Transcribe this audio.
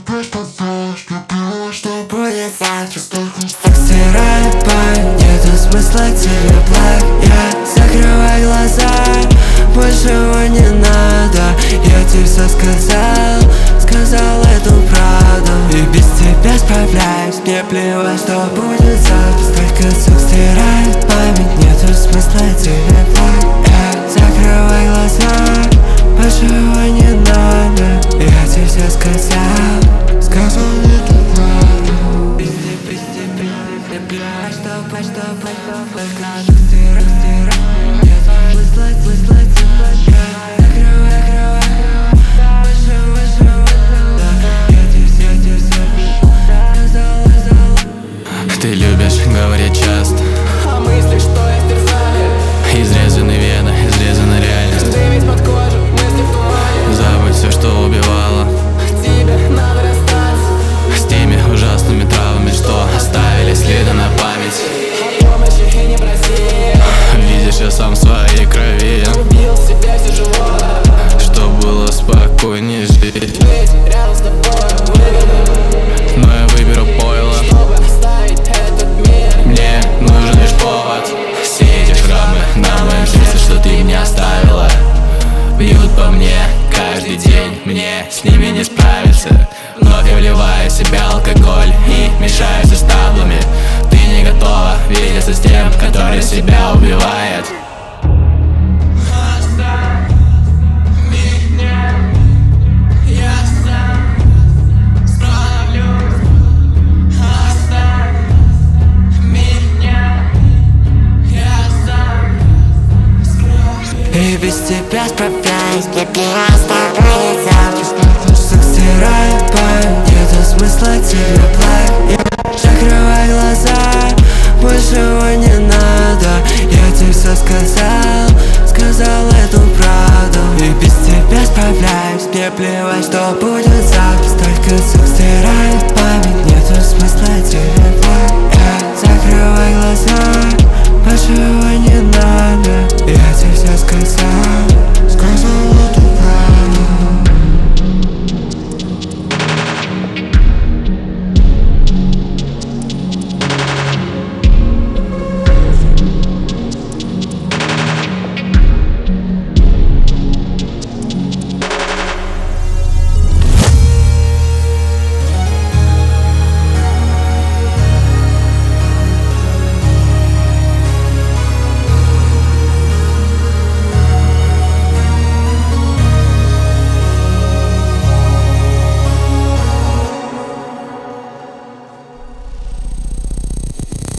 Что будет завтра? Так стирает память, нету смысла тебе плакать. Я закрываю глаза, большего не надо. Я тебе все сказал эту правду. И без тебя справляюсь, мне плевать, что будет завтра. Только звук стирает память, нету смысла тебе плакать. Я закрываю глаза, большего не надо. Я тебе все сказал эту правду. Мне плевать, что ты любишь говорить часто, а мысли, что истерзали. изрезаны вены, изрезана реальность. Ты ведь под кожу, мысли в тумане. Забудь все, что убивало. Тебе надо расстаться С теми ужасными травмами, что оставили следы на память. о помощи и не проси. Видишь, я сам в своей крови. Убил себя все живое, Что было спокойнее жить. быть рядом с тобой выгодно, Но я выберу пойло. чтобы оставить этот мир. Мне нужен лишь повод. Все эти шрамы на моем сердце, что ты мне оставила, бьют по мне каждый день. Мне с ними не справиться. Вновь я вливаю в себя алкоголь и мешаю со стаблами. Ты не готова видеться с тем, который себя убивает. И без тебя справляюсь, мне плевать, что будет завтра. Звук стирает память, нету смысла тебе плакать. Я закрываю глаза, большего не надо. Я тебе все сказал эту правду. И без тебя справляюсь, мне плевать, что будет завтра. Только звук стирает память, нету смысла тебе плакать. Я закрываю глаза, большего